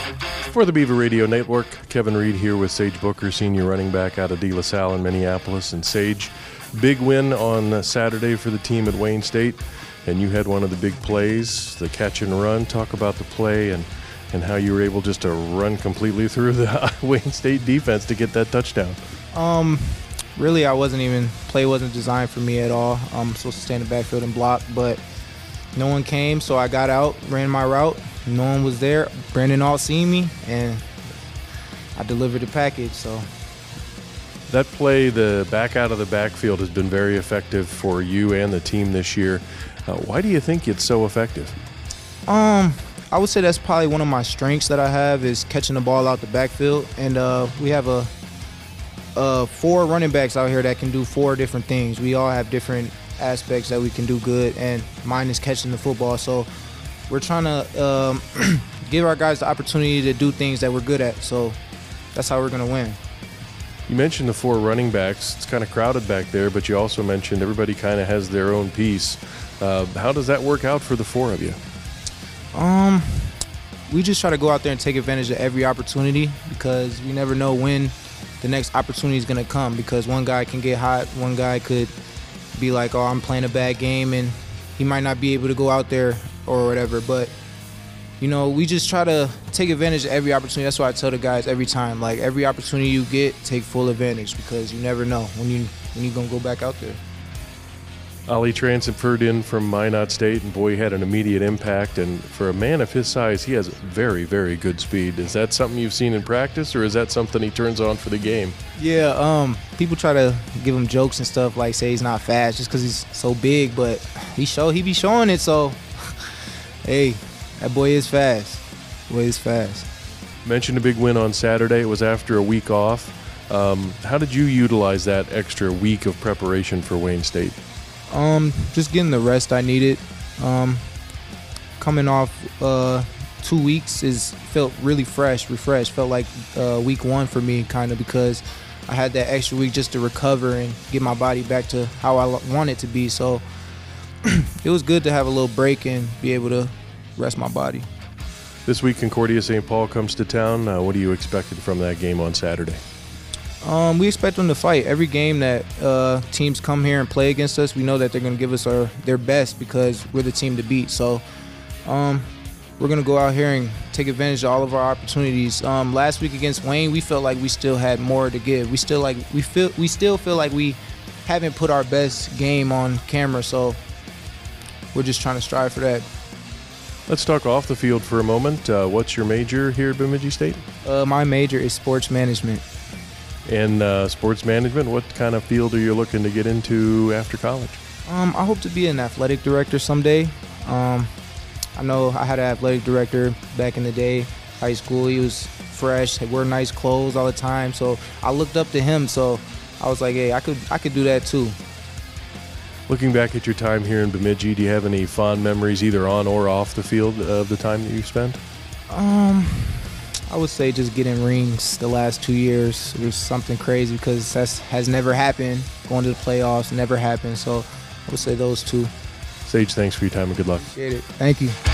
For the Beaver Radio Network, Kevin Reed here with Sage Booker, senior running back out of De La Salle in Minneapolis. And Sage, big win on Saturday for the team at Wayne State, and you had one of the big plays, the catch and run. Talk about the play and how you were able just to run completely through the Wayne State defense to get that touchdown. Really, play wasn't designed for me at all. I'm supposed to stay in the backfield and block, but no one came, so I got out, ran my route. No one was there. Brandon Alt seen me, and I delivered the package. So that play, the back out of the backfield, has been very effective for you and the team this year. Why do you think it's so effective? I would say that's probably one of my strengths that I have is catching the ball out the backfield. And we have 4 running backs out here that can do 4 different things. We all have different aspects that we can do good, and mine is catching the football. So we're trying to give our guys the opportunity to do things that we're good at. So that's how we're going to win. You mentioned the 4 running backs. It's kind of crowded back there, but you also mentioned everybody kind of has their own piece. How does that work out for the 4 of you? We just try to go out there and take advantage of every opportunity because we never know when the next opportunity is going to come, because one guy can get hot, one guy could be like, oh, I'm playing a bad game, and he might not be able to go out there or whatever. But, we just try to take advantage of every opportunity. That's why I tell the guys every time, like, every opportunity you get, take full advantage, because you never know when you're going to go back out there. Ali transferred in from Minot State, and boy, he had an immediate impact. And for a man of his size, he has very, very good speed. Is that something you've seen in practice, or is that something he turns on for the game? Yeah, people try to give him jokes and stuff, like say he's not fast just because he's so big, but he be showing it. So, hey, that boy is fast. Mentioned a big win on Saturday. It was after a week off. How did you utilize that extra week of preparation for Wayne State? Just getting the rest I needed. Coming off 2 weeks felt really refreshed. Felt like week 1 for me, kind of, because I had that extra week just to recover and get my body back to how I want it to be. So it was good to have a little break and be able to rest my body. This week, Concordia St. Paul comes to town. What are you expecting from that game on Saturday? We expect them to fight. Every game that teams come here and play against us, we know that they're going to give us their best because we're the team to beat. So we're going to go out here and take advantage of all of our opportunities. Last week against Wayne, we felt like we still had more to give. We still feel like we haven't put our best game on camera. So we're just trying to strive for that. Let's talk off the field for a moment. What's your major here at Bemidji State? My major is sports management. And sports management, what kind of field are you looking to get into after college? I hope to be an athletic director someday. I know I had an athletic director back in the day, high school. He was fresh, he wore nice clothes all the time. So I looked up to him. So I was like, hey, I could do that too. Looking back at your time here in Bemidji, do you have any fond memories either on or off the field of the time that you've spent? I would say just getting rings the last 2 years. It was something crazy because that has never happened. Going to the playoffs never happened. So I would say those 2. Sage, thanks for your time and good luck. Appreciate it. Thank you.